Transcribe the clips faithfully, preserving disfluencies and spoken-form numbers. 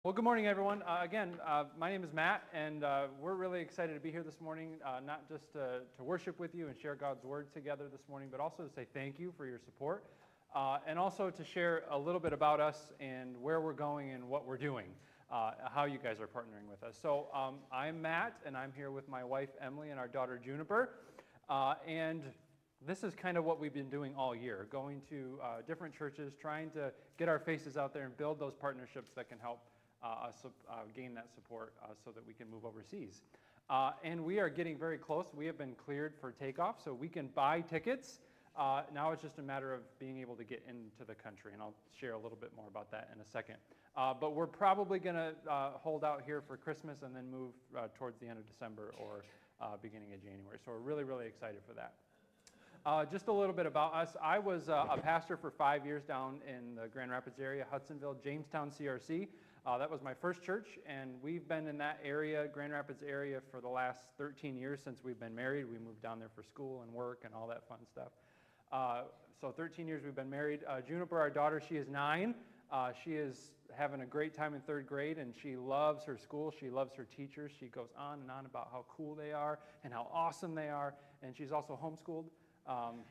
Well, good morning, everyone. Uh, again, uh, my name is Matt, and uh, we're really excited to be here this morning, uh, not just to, to worship with you and share God's Word together this morning, but also to say thank you for your support, uh, and also to share a little bit about us and where we're going and what we're doing, uh, how you guys are partnering with us. So um, I'm Matt, and I'm here with my wife, Emily, and our daughter, Juniper, uh, and this is kind of what we've been doing all year, going to uh, different churches, trying to get our faces out there and build those partnerships that can help Uh, us, uh, gain that support uh, so that we can move overseas. Uh, and we are getting very close. We have been cleared for takeoff, so we can buy tickets. Uh, now it's just a matter of being able to get into the country, and I'll share a little bit more about that in a second. Uh, but we're probably going to uh, hold out here for Christmas and then move uh, towards the end of December or uh, beginning of January. So we're really, really excited for that. Uh, just a little bit about us. I was uh, a pastor for five years down in the Grand Rapids area, Hudsonville, Jamestown C R C. Uh, that was my first church, and we've been in that area, Grand Rapids area, for the last thirteen years since we've been married. We moved down there for school and work and all that fun stuff. Uh, so thirteen years we've been married. Uh, Juniper, our daughter, she is nine. Uh, she is having a great time in third grade, and she loves her school. She loves her teachers. She goes on and on about how cool they are and how awesome they are, and she's also homeschooled. Um,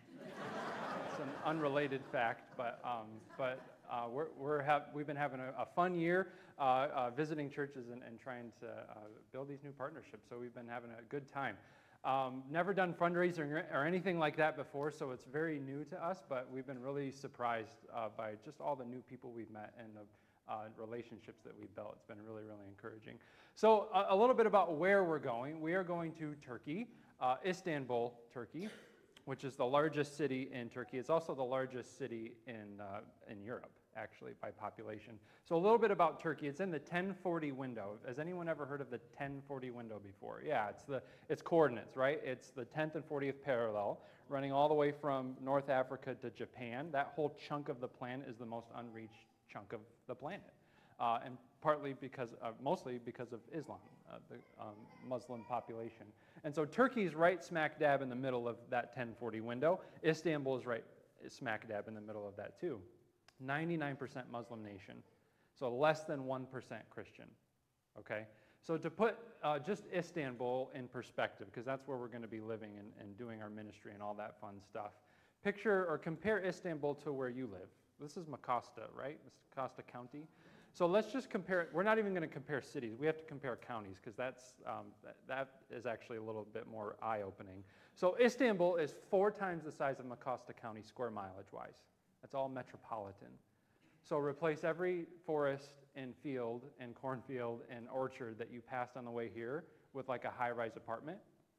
it's an unrelated fact, but um, but uh, we're, we're have, we've been having a, a fun year uh, uh, visiting churches and, and trying to uh, build these new partnerships. So we've been having a good time. Um, never done fundraising or, or anything like that before, so it's very new to us. But we've been really surprised uh, by just all the new people we've met and the uh, relationships that we've built. It's been really, really encouraging. So uh, a little bit about where we're going. We are going to Turkey, uh, Istanbul, Turkey, which is the largest city in Turkey. It's also the largest city in, uh, in Europe, actually, by population. So a little bit about Turkey. It's in the ten forty window. Has anyone ever heard of the ten forty window before? Yeah, it's the it's coordinates, right? It's the tenth and fortieth parallel, running all the way from North Africa to Japan. That whole chunk of the planet is the most unreached chunk of the planet. Uh, and partly because, uh, mostly because of Islam, uh, the um, Muslim population. And so Turkey is right smack dab in the middle of that ten forty window. Istanbul is right smack dab in the middle of that too. ninety-nine percent Muslim nation, so less than one percent Christian, okay? So to put uh, just Istanbul in perspective, because that's where we're going to be living and, and doing our ministry and all that fun stuff, picture or compare Istanbul to where you live. This is Macosta, right? This is Macosta County. So let's just compare, we're not even going to compare cities, we have to compare counties, because that's um, that, that is actually a little bit more eye-opening. So Istanbul is four times the size of Macosta County square mileage-wise. That's all metropolitan. So replace every forest and field and cornfield and orchard that you passed on the way here with like a high-rise apartment,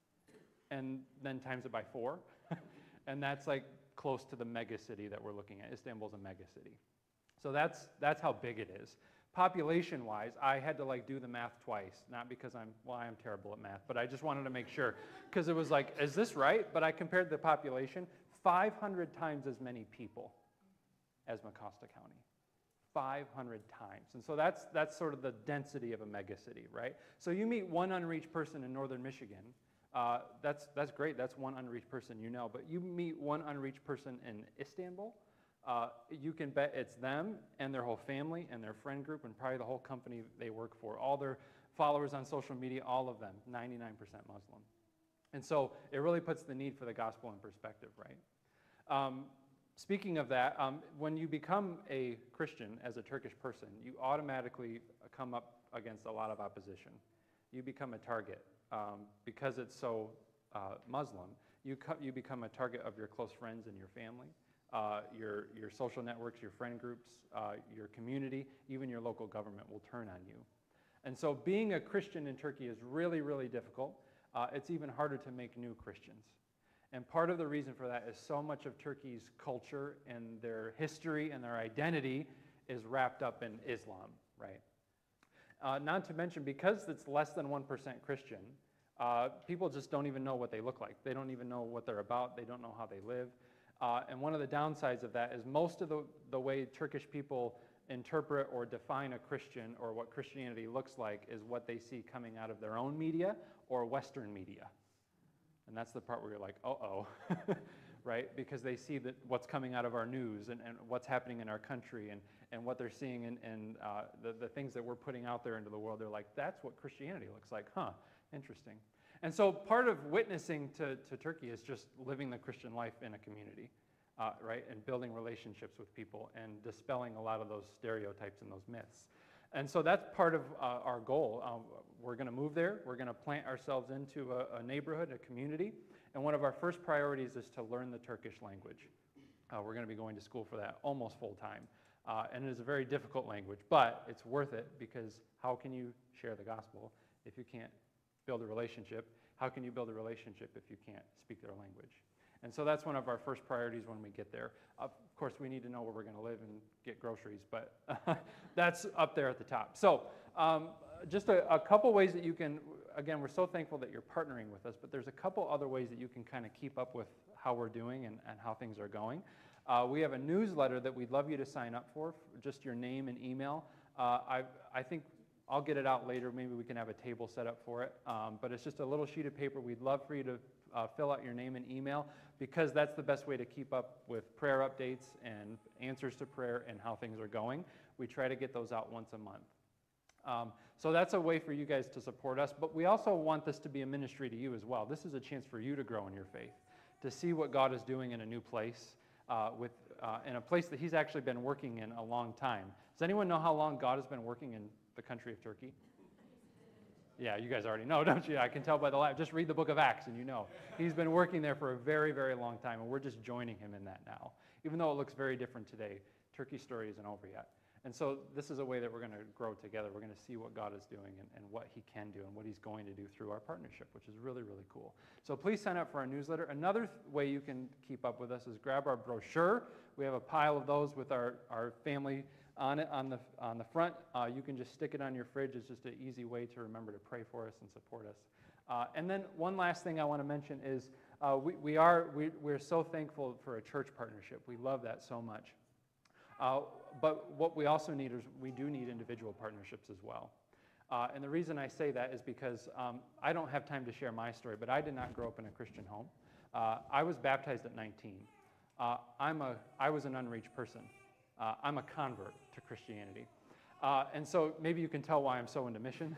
and then times it by four. And that's like close to the mega city that we're looking at. Istanbul's a mega city. So that's that's how big it is. Population-wise, I had to like do the math twice, not because I'm, well, I am terrible at math, but I just wanted to make sure, because it was like, is this right? But I compared the population, five hundred times as many people as Macosta County. five hundred times. And so that's that's sort of the density of a megacity, right? So you meet one unreached person in northern Michigan, uh, that's that's great, that's one unreached person you know, but you meet one unreached person in Istanbul, Uh, you can bet it's them and their whole family and their friend group and probably the whole company they work for. All their followers on social media, all of them, ninety-nine percent Muslim. And so it really puts the need for the gospel in perspective, right? Um, speaking of that, um, when you become a Christian as a Turkish person, you automatically come up against a lot of opposition. You become a target um, because it's so uh, Muslim. You, you become a target of your close friends and your family. Uh, your, your social networks, your friend groups, uh, your community, even your local government will turn on you. And so being a Christian in Turkey is really, really difficult. Uh, it's even harder to make new Christians. And part of the reason for that is so much of Turkey's culture and their history and their identity is wrapped up in Islam, right? Uh, not to mention, because it's less than one percent Christian, uh, people just don't even know what they look like. They don't even know what they're about. They don't know how they live. Uh, and one of the downsides of that is most of the, the way Turkish people interpret or define a Christian or what Christianity looks like is what they see coming out of their own media or Western media. And that's the part where you're like, uh-oh, right? Because they see that what's coming out of our news and, and what's happening in our country and, and what they're seeing in, in uh, the, the things that we're putting out there into the world. They're like, that's what Christianity looks like, huh? Interesting. And so part of witnessing to, to Turkey is just living the Christian life in a community, uh, right? And building relationships with people and dispelling a lot of those stereotypes and those myths. And so that's part of uh, our goal. Um, we're going to move there. We're going to plant ourselves into a, a neighborhood, a community. And one of our first priorities is to learn the Turkish language. Uh, we're going to be going to school for that almost full time. Uh, and it is a very difficult language, but it's worth it because how can you share the gospel if you can't build a relationship? How can you build a relationship if you can't speak their language? And so that's one of our first priorities when we get there. Of course, we need to know where we're going to live and get groceries, but that's up there at the top. So um, just a, a couple ways that you can, again, we're so thankful that you're partnering with us, but there's a couple other ways that you can kind of keep up with how we're doing and, and how things are going. Uh, we have a newsletter that we'd love you to sign up for, just your name and email. Uh, I, I think I'll get it out later. Maybe we can have a table set up for it. Um, but it's just a little sheet of paper. We'd love for you to uh, fill out your name and email because that's the best way to keep up with prayer updates and answers to prayer and how things are going. We try to get those out once a month. Um, so that's a way for you guys to support us. But we also want this to be a ministry to you as well. This is a chance for you to grow in your faith, to see what God is doing in a new place, uh, with uh, in a place that He's actually been working in a long time. Does anyone know how long God has been working in the country of Turkey? Yeah, you guys already know, don't you? I can tell by the light. Just read the book of Acts and you know. He's been working there for a very, very long time, and we're just joining him in that now. Even though it looks very different today, Turkey's story isn't over yet. And so this is a way that we're going to grow together. We're going to see what God is doing and, and what He can do and what He's going to do through our partnership, which is really, really cool. So please sign up for our newsletter. Another th- way you can keep up with us is grab our brochure. We have a pile of those with our, our family on it on the on the front. Uh, you can just stick it on your fridge. It's just an easy way to remember to pray for us and support us. Uh, and then one last thing I want to mention is uh, we, we are we, we're so thankful for a church partnership. We love that so much. Uh, but what we also need is we do need individual partnerships as well. Uh, and the reason I say that is because um, I don't have time to share my story, but I did not grow up in a Christian home. Uh, I was baptized at nineteen. Uh, I'm a I was an unreached person. Uh, I'm a convert to Christianity. Uh, and so maybe you can tell why I'm so into mission.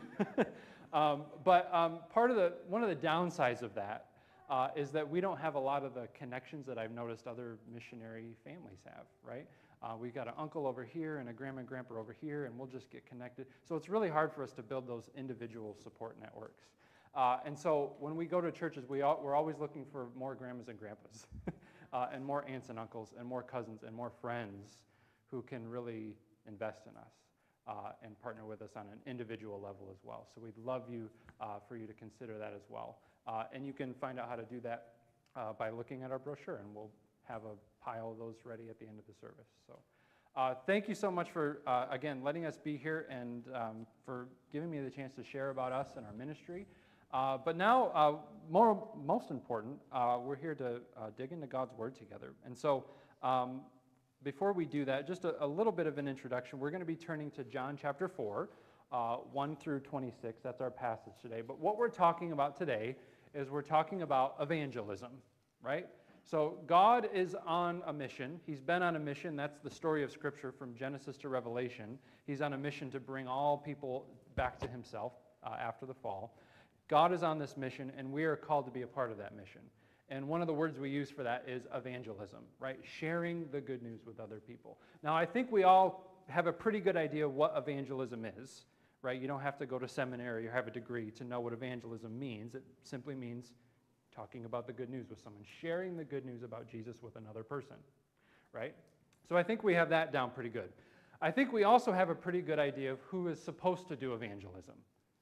um, but um, part of the, one of the downsides of that uh, is that we don't have a lot of the connections that I've noticed other missionary families have, right? Uh, we've got an uncle over here and a grandma and grandpa over here, and we'll just get connected. So it's really hard for us to build those individual support networks. Uh, and so when we go to churches, we all, we're always looking for more grandmas and grandpas, uh, and more aunts and uncles, and more cousins, and more friends who can really invest in us uh, and partner with us on an individual level as well. So we'd love you uh, for you to consider that as well. Uh, and you can find out how to do that uh, by looking at our brochure, and we'll have a pile of those ready at the end of the service. So uh, thank you so much for, uh, again, letting us be here and um, for giving me the chance to share about us and our ministry. Uh, but now, uh, more, most important, uh, we're here to uh, dig into God's Word together. And so um, before we do that, just a, a little bit of an introduction. We're going to be turning to John chapter four, uh, one through twenty-six. That's our passage today. But what we're talking about today is we're talking about evangelism, right? So God is on a mission. He's been on a mission. That's the story of Scripture from Genesis to Revelation. He's on a mission to bring all people back to Himself uh, after the fall. God is on this mission, and we are called to be a part of that mission. And one of the words we use for that is evangelism, right? Sharing the good news with other people. Now, I think we all have a pretty good idea of what evangelism is, right? You don't have to go to seminary or have a degree to know what evangelism means. It simply means talking about the good news with someone, sharing the good news about Jesus with another person, right? So I think we have that down pretty good. I think we also have a pretty good idea of who is supposed to do evangelism,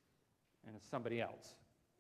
and it's somebody else,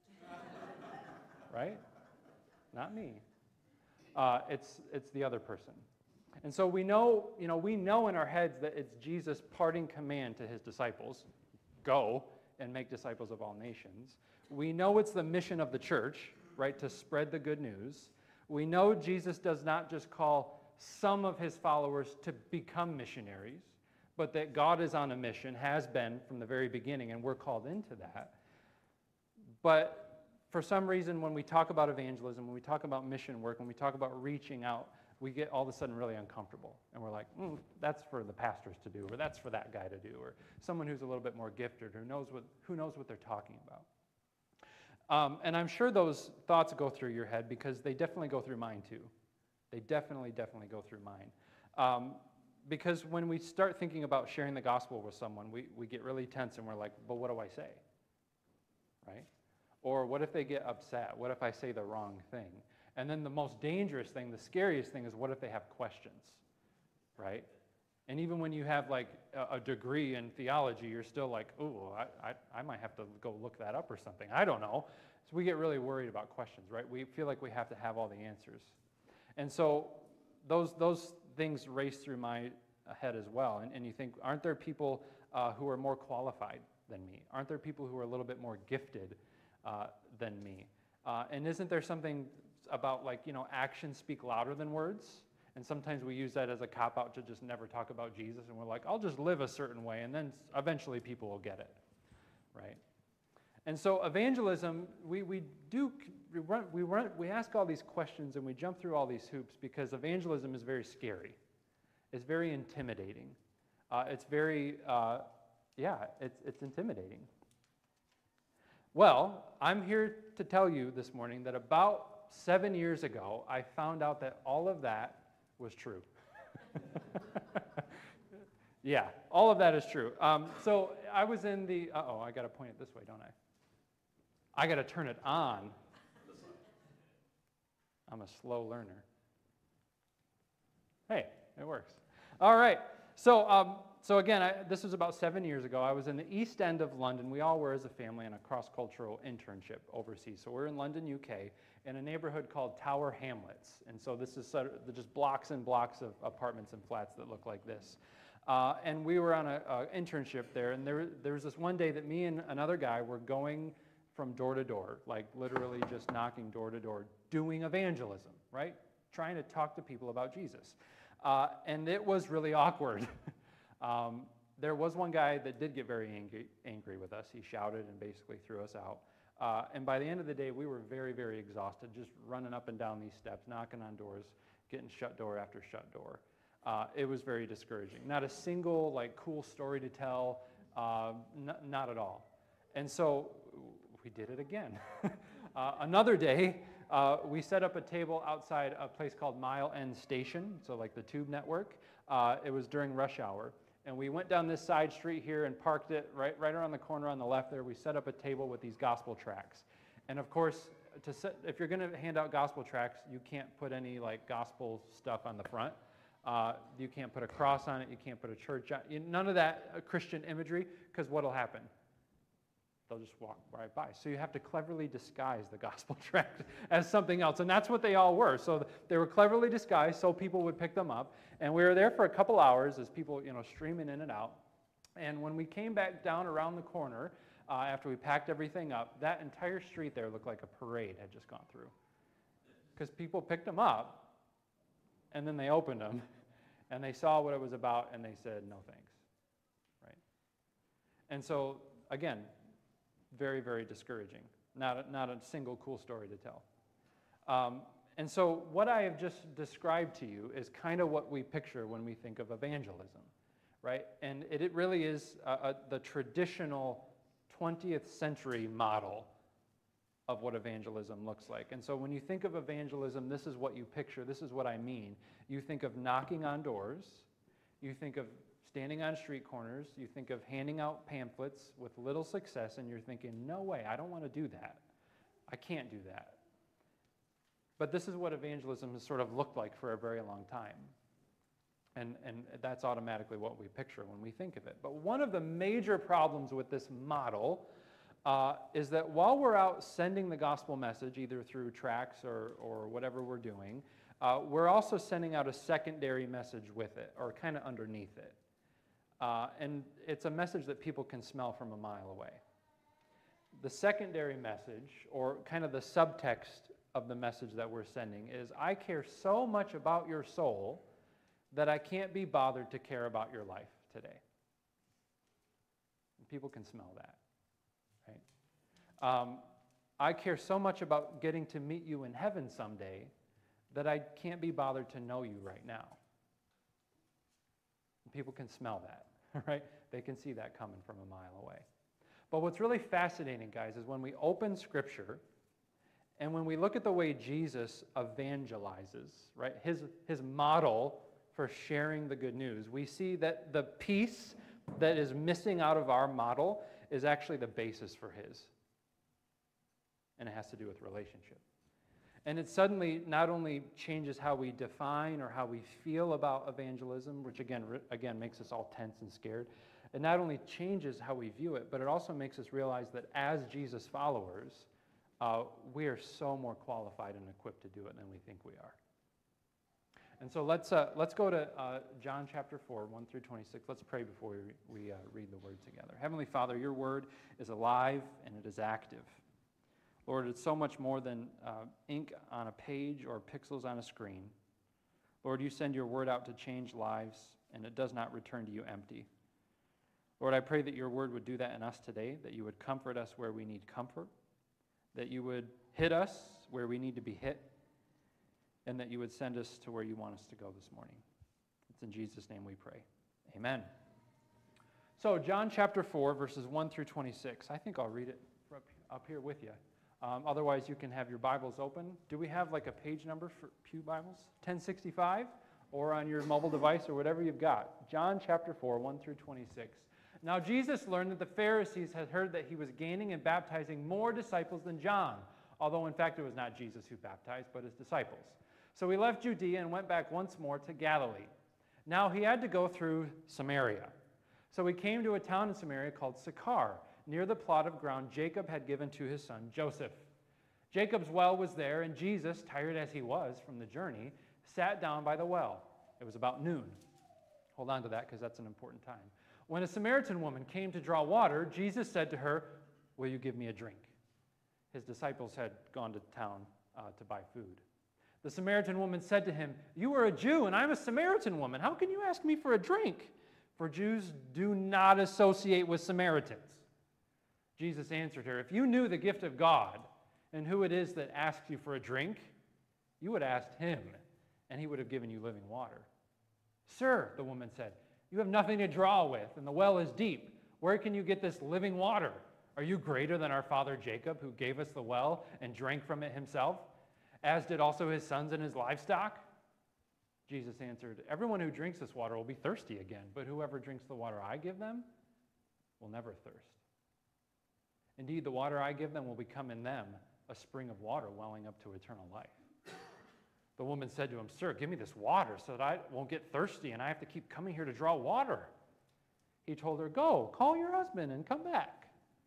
right? Not me. Uh, it's it's the other person. And so we know, you know, we know in our heads that it's Jesus' parting command to His disciples, go and make disciples of all nations. We know it's the mission of the church, right, to spread the good news. We know Jesus does not just call some of His followers to become missionaries, but that God is on a mission, has been from the very beginning, and we're called into that. But for some reason, when we talk about evangelism, when we talk about mission work, when we talk about reaching out, we get all of a sudden really uncomfortable. And we're like, mm, that's for the pastors to do, or that's for that guy to do, or someone who's a little bit more gifted, or knows what, who knows what they're talking about. Um, and I'm sure those thoughts go through your head, because they definitely go through mine too. They definitely, definitely go through mine. Um, because when we start thinking about sharing the gospel with someone, we, we get really tense and we're like, but what do I say? Right? Or what if they get upset? What if I say the wrong thing? And then the most dangerous thing, the scariest thing, is what if they have questions? Right? And even when you have like a, a degree in theology, you're still like, oh, I, I, I might have to go look that up or something. I don't know. So we get really worried about questions, right? We feel like we have to have all the answers. And so those, those things race through my head as well. And, and you think, aren't there people uh, who are more qualified than me? Aren't there people who are a little bit more gifted uh, than me? Uh, and isn't there something about, like, you know, actions speak louder than words? And sometimes we use that as a cop-out to just never talk about Jesus. And we're like, I'll just live a certain way, and then eventually people will get it, right? And so evangelism, we, we do, we, run, we, run, we ask all these questions and we jump through all these hoops because evangelism is very scary. It's very intimidating. Uh, it's very, uh, yeah, it's, it's intimidating. Well, I'm here to tell you this morning that about seven years ago, I found out that all of that was true. Yeah, all of that is true. Um, so I was in the, uh-oh, I got to point it this way, don't I? I got to turn it on. I'm a slow learner. Hey, it works. All right. So, um, so again, I, this was about seven years ago. I was in the East End of London. We all were as a family on a cross-cultural internship overseas. So we're in London, U K, in a neighborhood called Tower Hamlets. And so this is sort of just blocks and blocks of apartments and flats that look like this. Uh, and we were on an internship there. And there, there was this one day that me and another guy were going from door to door, like literally just knocking door to door, doing evangelism, right? Trying to talk to people about Jesus. Uh, and it was really awkward. um, there was one guy that did get very angry, angry with us. He shouted and basically threw us out. Uh, and by the end of the day, we were very, very exhausted, just running up and down these steps, knocking on doors, getting shut door after shut door. Uh, it was very discouraging. Not a single like cool story to tell, uh, n- not at all. And so we did it again. uh, another day, uh, we set up a table outside a place called Mile End Station, so like the tube network. Uh, it was during rush hour. And we went down this side street here and parked it right, right around the corner on the left there. We set up a table with these gospel tracts. And of course, to set, if you're going to hand out gospel tracts, you can't put any like gospel stuff on the front. Uh, you can't put a cross on it. You can't put a church on it. None of that uh, Christian imagery, because what will happen? They'll just walk right by. So you have to cleverly disguise the gospel tract as something else. And that's what they all were. So they were cleverly disguised so people would pick them up. And we were there for a couple hours as people, you know, streaming in and out. And when we came back down around the corner, uh, after we packed everything up, that entire street there looked like a parade had just gone through. Because people picked them up, and then they opened them, and they saw what it was about, and they said, no thanks. Right? And so, again, very, very discouraging. Not a, not a single cool story to tell. Um, and so what I have just described to you is kind of what we picture when we think of evangelism, right? And it, it really is uh, uh, the traditional twentieth century model of what evangelism looks like. And so when you think of evangelism, this is what you picture. This is what I mean. You think of knocking on doors. You think of standing on street corners, you think of handing out pamphlets with little success, and you're thinking, no way, I don't want to do that. I can't do that. But this is what evangelism has sort of looked like for a very long time. And, and that's automatically what we picture when we think of it. But one of the major problems with this model uh, is that while we're out sending the gospel message, either through tracts or, or whatever we're doing, uh, we're also sending out a secondary message with it, or kind of underneath it. Uh, and it's a message that people can smell from a mile away. The secondary message, or kind of the subtext of the message that we're sending, is I care so much about your soul that I can't be bothered to care about your life today. And people can smell that, right? Um, I care so much about getting to meet you in heaven someday that I can't be bothered to know you right now. People can smell that, right? They can see that coming from a mile away. But what's really fascinating, guys, is when we open Scripture and when we look at the way Jesus evangelizes, right, his, his model for sharing the good news, we see that the piece that is missing out of our model is actually the basis for his. And it has to do with relationship. And it suddenly not only changes how we define or how we feel about evangelism, which again, again makes us all tense and scared. It not only changes how we view it, but it also makes us realize that as Jesus followers, uh, we are so more qualified and equipped to do it than we think we are. And so let's, uh, let's go to uh, John chapter four, one through twenty-six. Let's pray before we, we uh, read the word together. Heavenly Father, your word is alive and it is active. Lord, it's so much more than uh, ink on a page or pixels on a screen. Lord, you send your word out to change lives, and it does not return to you empty. Lord, I pray that your word would do that in us today, that you would comfort us where we need comfort, that you would hit us where we need to be hit, and that you would send us to where you want us to go this morning. It's in Jesus' name we pray. Amen. So John chapter four, verses one through twenty-six. I think I'll read it up here with you. Um, otherwise, you can have your Bibles open. Do we have like a page number for Pew Bibles? ten sixty-five? Or on your mobile device or whatever you've got. John chapter four, one through twenty-six. Now Jesus learned that the Pharisees had heard that he was gaining and baptizing more disciples than John, although in fact it was not Jesus who baptized, but his disciples. So he left Judea and went back once more to Galilee. Now he had to go through Samaria. So he came to a town in Samaria called Sychar, near the plot of ground Jacob had given to his son Joseph. Jacob's well was there, and Jesus, tired as he was from the journey, sat down by the well. It was about noon. Hold on to that because that's an important time. When a Samaritan woman came to draw water, Jesus said to her, "Will you give me a drink?" His disciples had gone to town uh, to buy food. The Samaritan woman said to him, "You are a Jew, and I'm a Samaritan woman. How can you ask me for a drink?" For Jews do not associate with Samaritans. Jesus answered her, "If you knew the gift of God and who it is that asks you for a drink, you would have asked him, and he would have given you living water." "Sir," the woman said, "you have nothing to draw with, and the well is deep. Where can you get this living water? Are you greater than our father Jacob, who gave us the well and drank from it himself, as did also his sons and his livestock?" Jesus answered, "Everyone who drinks this water will be thirsty again, but whoever drinks the water I give them will never thirst. Indeed, the water I give them will become in them a spring of water welling up to eternal life." The woman said to him, "Sir, give me this water so that I won't get thirsty and I have to keep coming here to draw water." He told her, "Go, call your husband and come back."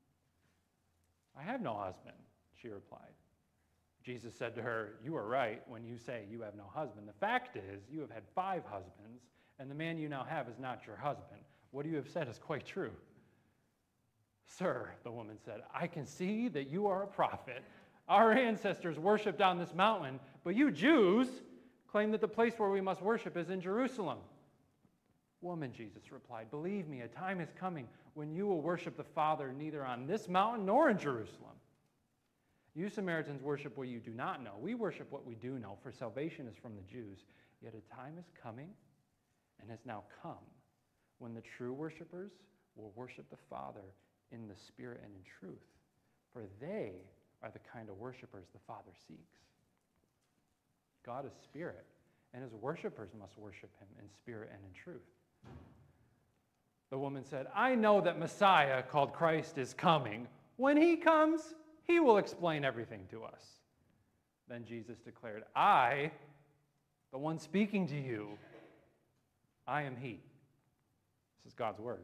"I have no husband," she replied. Jesus said to her, "You are right when you say you have no husband. The fact is, you have had five husbands, and the man you now have is not your husband. What you have said is quite true." "Sir," the woman said, "I can see that you are a prophet. Our ancestors worshipped on this mountain, but you Jews claim that the place where we must worship is in Jerusalem." "Woman," Jesus replied, "believe me, a time is coming when you will worship the Father neither on this mountain nor in Jerusalem. You Samaritans worship what you do not know. We worship what we do know, for salvation is from the Jews. Yet a time is coming and has now come when the true worshipers will worship the Father in the Spirit and in truth, for they are the kind of worshipers the Father seeks. God is Spirit, and his worshipers must worship him in spirit and in truth." The woman said, "I know that Messiah, called Christ, is coming. When he comes, he will explain everything to us." Then Jesus declared, "I, the one speaking to you, I am he." This is God's word.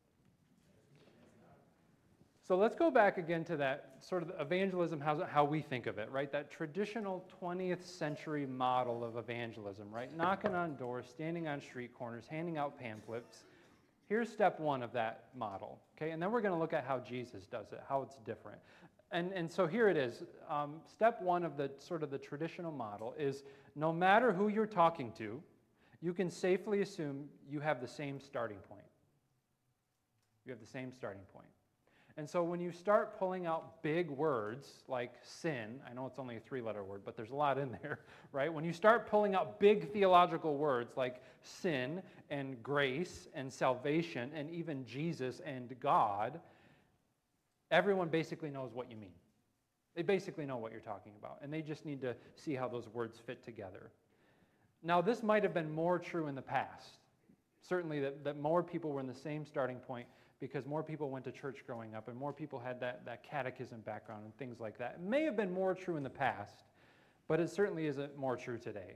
So let's go back again to that sort of evangelism, how, how we think of it, right? That traditional twentieth century model of evangelism, right? Knocking on doors, standing on street corners, handing out pamphlets. Here's step one of that model, okay? And then we're going to look at how Jesus does it, how it's different. And, and so here it is. Um, step one of the sort of the traditional model is no matter who you're talking to, you can safely assume you have the same starting point. You have the same starting point. And so when you start pulling out big words like sin, I know it's only a three-letter word, but there's a lot in there, right? When you start pulling out big theological words like sin and grace and salvation and even Jesus and God, everyone basically knows what you mean. They basically know what you're talking about, and they just need to see how those words fit together. Now, this might have been more true in the past. Certainly that, that more people were in the same starting point because more people went to church growing up and more people had that, that catechism background and things like that. It may have been more true in the past, but it certainly isn't more true today.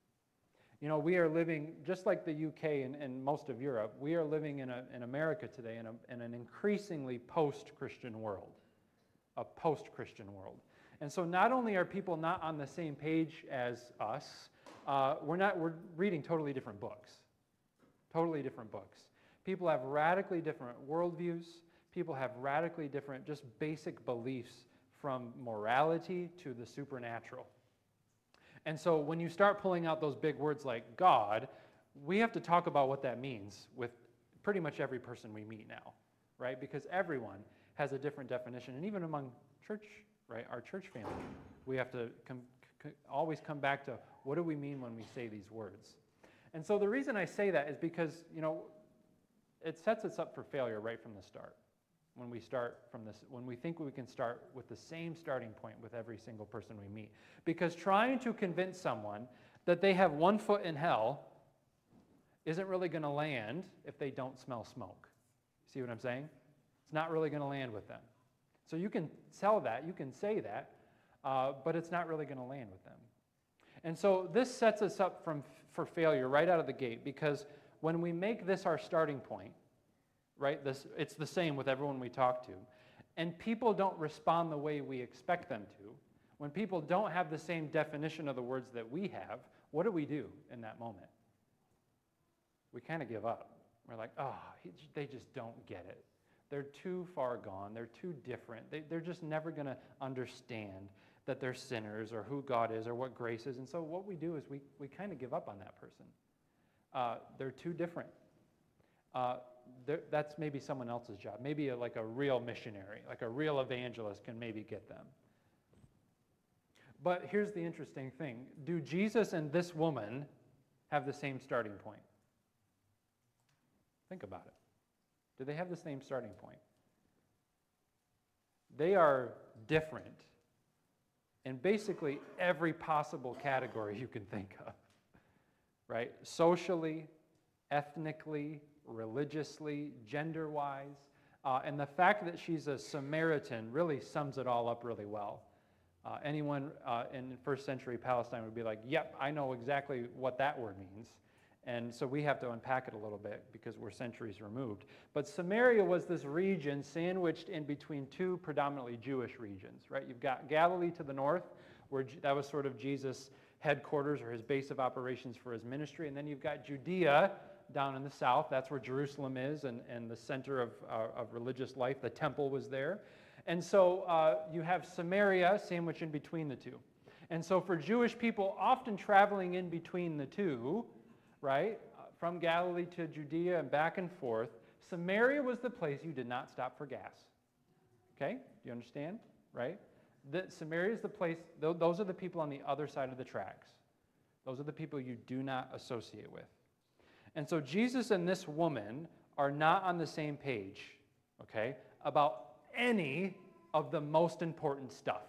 You know, we are living, just like the U K and, and most of Europe, we are living in, a, in America today in, a, in an increasingly post-Christian world, a post-Christian world. And so not only are people not on the same page as us, uh, we're, not, we're reading totally different books. Totally different books. People have radically different worldviews. People have radically different just basic beliefs from morality to the supernatural. And so when you start pulling out those big words like God, we have to talk about what that means with pretty much every person we meet now, right? Because everyone has a different definition. And even among church, right, our church family, we have to com always come back to what do we mean when we say these words. And so the reason I say that is because, you know, it sets us up for failure right from the start. When we start from this, when we think we can start with the same starting point with every single person we meet. Because trying to convince someone that they have one foot in hell isn't really going to land if they don't smell smoke. See what I'm saying? It's not really going to land with them. So you can sell that, you can say that, uh, but it's not really going to land with them. And so this sets us up from, for failure right out of the gate, because when we make this our starting point, right, this, it's the same with everyone we talk to, and people don't respond the way we expect them to, when people don't have the same definition of the words that we have, what do we do in that moment? We kind of give up. We're like, oh, they just don't get it. They're too far gone. They're too different. They, they're just never going to understand that they're sinners or who God is or what grace is. And so what we do is we, we kind of give up on that person. Uh, they're too different. Uh, that's maybe someone else's job. Maybe a, like a real missionary, like a real evangelist can maybe get them. But here's the interesting thing. Do Jesus and this woman have the same starting point? Think about it. Do they have the same starting point? They are different in basically every possible category you can think of, right? Socially, ethnically, religiously, gender-wise. Uh, and the fact that she's a Samaritan really sums it all up really well. Uh, anyone uh, in first century Palestine would be like, yep, I know exactly what that word means. And so we have to unpack it a little bit because we're centuries removed. But Samaria was this region sandwiched in between two predominantly Jewish regions, right? You've got Galilee to the north, where that was sort of Jesus' headquarters or his base of operations for his ministry. And then you've got Judea down in the south. That's where Jerusalem is and, and the center of, uh, of religious life. The temple was there. And so uh, you have Samaria sandwiched in between the two. And so for Jewish people, often traveling in between the two, right, uh, from Galilee to Judea and back and forth, Samaria was the place you did not stop for gas. Okay? Do you understand? Right? The, Samaria is the place, th those are the people on the other side of the tracks. Those are the people you do not associate with. And so Jesus and this woman are not on the same page, okay, about any of the most important stuff.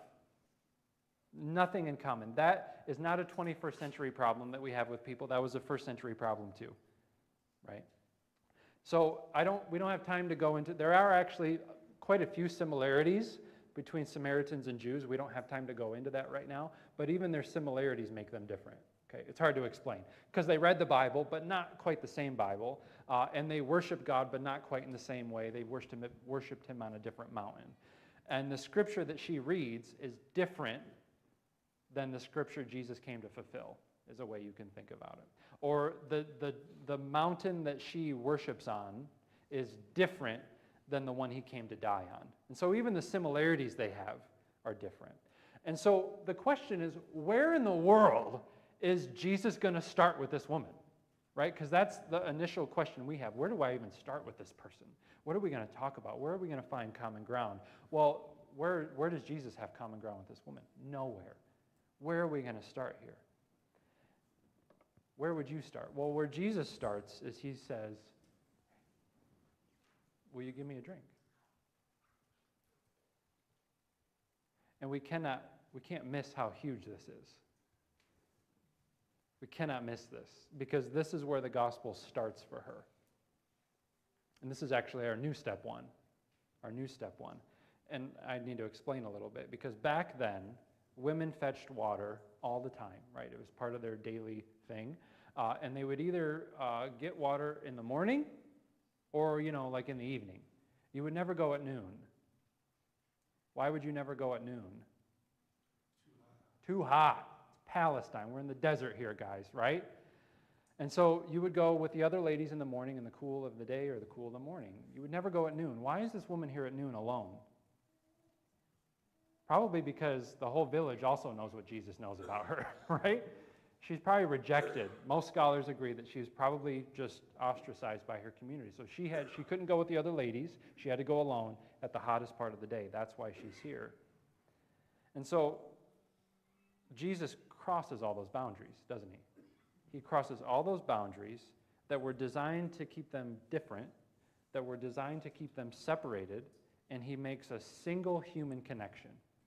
Nothing in common. That is not a twenty-first century problem that we have with people. That was a first century problem too, right? So I don't, we don't have time to go into, there are actually quite a few similarities between Samaritans and Jews. We don't have time to go into that right now, but even their similarities make them different. Okay, it's hard to explain because they read the Bible, but not quite the same Bible, uh, and they worship God, but not quite in the same way. They worshiped him, worshiped him on a different mountain. And the scripture that she reads is different than the scripture Jesus came to fulfill, is a way you can think about it. Or the, the, the mountain that she worships on is different than the one he came to die on. And so even the similarities they have are different. And so the question is, where in the world is Jesus going to start with this woman? right? Because that's the initial question we have. Where do I even start with this person? What are we going to talk about? Where are we going to find common ground? Well, where, where does Jesus have common ground with this woman? Nowhere. Where are we going to start here? Where would you start? Well, where Jesus starts is he says, will you give me a drink? And we cannot, we can't miss how huge this is. We cannot miss this, because this is where the gospel starts for her. And this is actually our new step one, our new step one. And I need to explain a little bit, because back then, women fetched water all the time, right? It was part of their daily thing. Uh, and they would either uh, get water in the morning or, you know, like in the evening. You would never go at noon. Why would you never go at noon? Too hot. Too hot. It's Palestine. We're in the desert here, guys, right? And so you would go with the other ladies in the morning in the cool of the day or the cool of the morning. You would never go at noon. Why is this woman here at noon alone? Probably because the whole village also knows what Jesus knows about her, right? She's probably rejected. Most scholars agree that she was probably just ostracized by her community. So she had she couldn't go with the other ladies. She had to go alone at the hottest part of the day. That's why she's here. And so Jesus crosses all those boundaries, doesn't he? He crosses all those boundaries that were designed to keep them different, that were designed to keep them separated, and he makes a single human connection.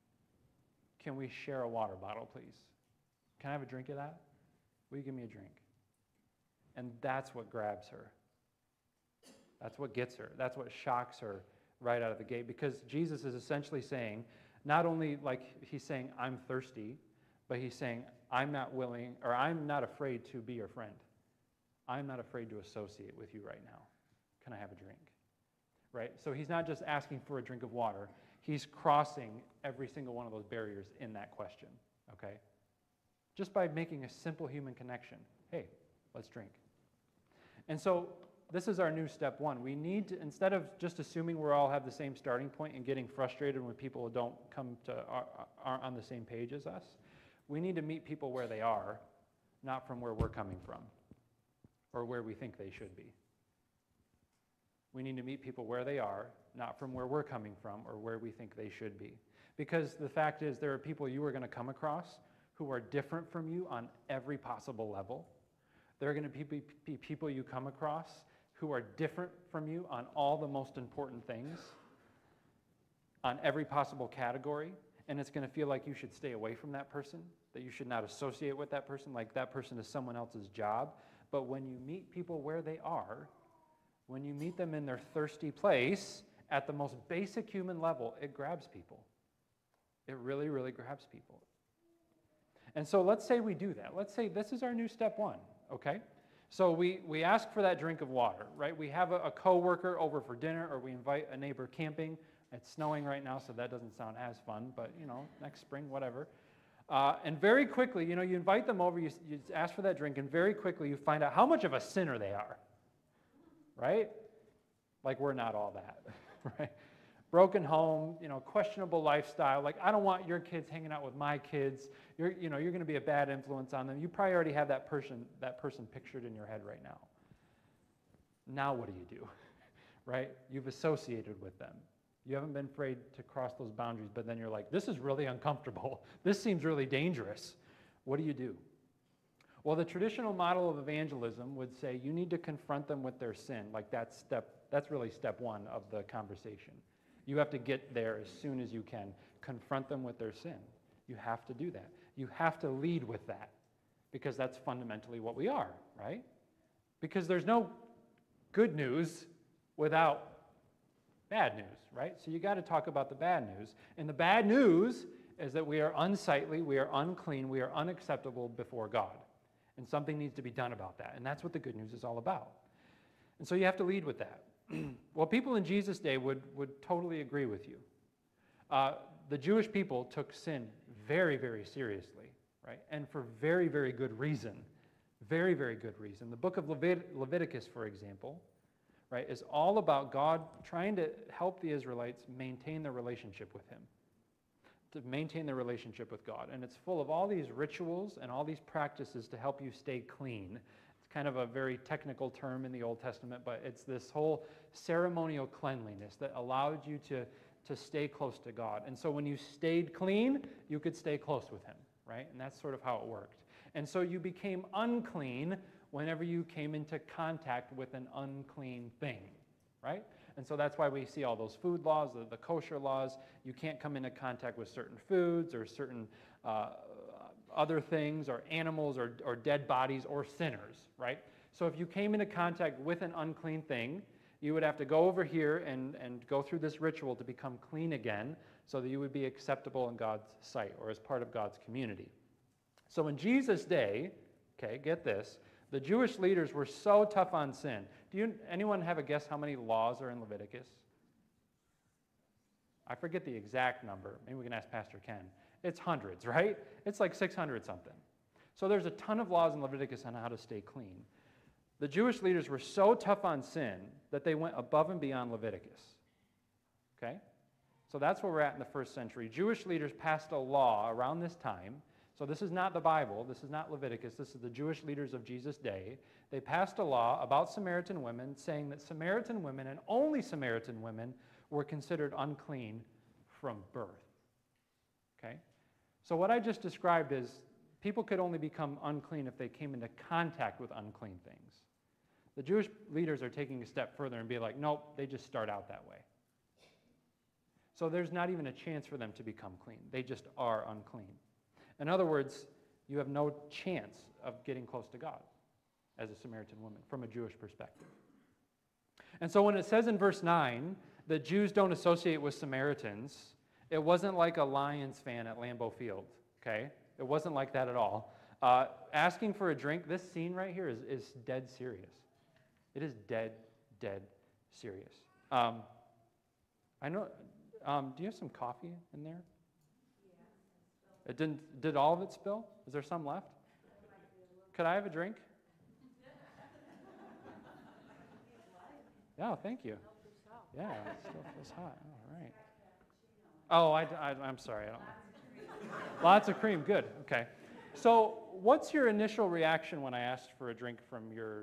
Can we share a water bottle, please? Can I have a drink of that? Will you give me a drink? And that's what grabs her. That's what gets her. That's what shocks her right out of the gate, because Jesus is essentially saying, not only like he's saying, I'm thirsty, but he's saying, I'm not willing, or I'm not afraid to be your friend. I'm not afraid to associate with you right now. Can I have a drink? Right? So he's not just asking for a drink of water. He's crossing every single one of those barriers in that question, okay? Just by making a simple human connection. Hey, let's drink. And so this is our new step one. We need to, instead of just assuming we all have the same starting point and getting frustrated when people don't come to, aren't on the same page as us, we need to meet people where they are, not from where we're coming from or where we think they should be. We need to meet people where they are, not from where we're coming from or where we think they should be. Because the fact is, there are people you are going to come across who are different from you on every possible level. There are going to be, be people you come across who are different from you on all the most important things, on every possible category, and it's going to feel like you should stay away from that person, that you should not associate with that person, like that person is someone else's job. But when you meet people where they are, when you meet them in their thirsty place, at the most basic human level, it grabs people. It really, really grabs people. And so let's say we do that. Let's say this is our new step one, okay? So we, we ask for that drink of water, right? We have a, a coworker over for dinner, or we invite a neighbor camping. It's snowing right now, so that doesn't sound as fun, but, you know, next spring, whatever. Uh, and very quickly, you know, you invite them over, you, you ask for that drink, and very quickly you find out how much of a sinner they are, right? Like we're not all that, right? Broken home, you know, questionable lifestyle. Like, I don't want your kids hanging out with my kids. You're, you know, you're going to be a bad influence on them. You probably already have that person, that person pictured in your head right now. Now what do you do, right? You've associated with them. You haven't been afraid to cross those boundaries, but then you're like, this is really uncomfortable. This seems really dangerous. What do you do? Well, the traditional model of evangelism would say you need to confront them with their sin. Like that's step, that's really step one of the conversation. You have to get there as soon as you can. Confront them with their sin. You have to do that. You have to lead with that, because that's fundamentally what we are, right? Because there's no good news without bad news, right? So you got to talk about the bad news. And the bad news is that we are unsightly, we are unclean, we are unacceptable before God. And something needs to be done about that. And that's what the good news is all about. And so you have to lead with that. Well, people in Jesus' day would, would totally agree with you. Uh, the Jewish people took sin very, very seriously, right? And for very, very good reason. Very, very good reason. The book of Levit- Leviticus, for example, right, is all about God trying to help the Israelites maintain their relationship with him, to maintain their relationship with God. And it's full of all these rituals and all these practices to help you stay clean. It's kind of a very technical term in the Old Testament, but it's this whole ceremonial cleanliness that allowed you to, to stay close to God. And so when you stayed clean, you could stay close with him, right? And that's sort of how it worked. And so you became unclean whenever you came into contact with an unclean thing, right? And so that's why we see all those food laws, the, the kosher laws. You can't come into contact with certain foods or certain uh, other things or animals or, or dead bodies or sinners, right? So if you came into contact with an unclean thing, you would have to go over here and, and go through this ritual to become clean again so that you would be acceptable in God's sight or as part of God's community. So in Jesus' day, okay, get this, the Jewish leaders were so tough on sin. Do you, anyone have a guess how many laws are in Leviticus? I forget the exact number. Maybe we can ask Pastor Ken. It's hundreds, right? It's like six hundred something. So there's a ton of laws in Leviticus on how to stay clean. The Jewish leaders were so tough on sin that they went above and beyond Leviticus. Okay? So that's where we're at in the first century. Jewish leaders passed a law around this time. So this is not the Bible. This is not Leviticus. This is the Jewish leaders of Jesus' day. They passed a law about Samaritan women saying that Samaritan women, and only Samaritan women, were considered unclean from birth. Okay? So what I just described is people could only become unclean if they came into contact with unclean things. The Jewish leaders are taking a step further and be like, nope, they just start out that way. So there's not even a chance for them to become clean. They just are unclean. In other words, you have no chance of getting close to God as a Samaritan woman from a Jewish perspective. And so when it says in verse nine that Jews don't associate with Samaritans, it wasn't like a Lions fan at Lambeau Field, okay? It wasn't like that at all. Uh, asking for a drink, this scene right here is, is dead serious. It is dead, dead serious. Um, I know, um, do you have some coffee in there? It didn't, did all of it spill? Is there some left? Could I have a drink? Yeah, thank you. Yeah, it still feels hot. All right. Oh, I, I, I'm sorry. I don't know. Lots of cream. Good. Okay. So what's your initial reaction when I asked for a drink from your